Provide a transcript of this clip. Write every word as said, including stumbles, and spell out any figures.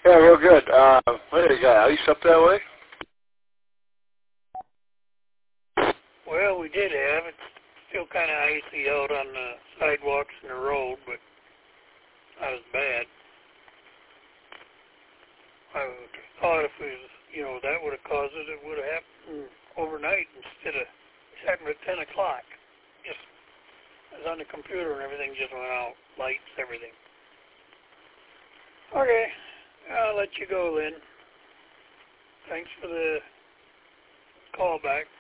Yeah, real good. Uh, what do you got? Ice up that way? Well, we did have it. Still kind of icy out on the sidewalks and the road, but not as bad. I thought if it was, you know, that would have caused it, it would have happened overnight instead of it happened at ten o'clock. Just, I was on the computer and everything just went out. Lights, everything. Okay, I'll let you go, Lynn. Thanks for the call back.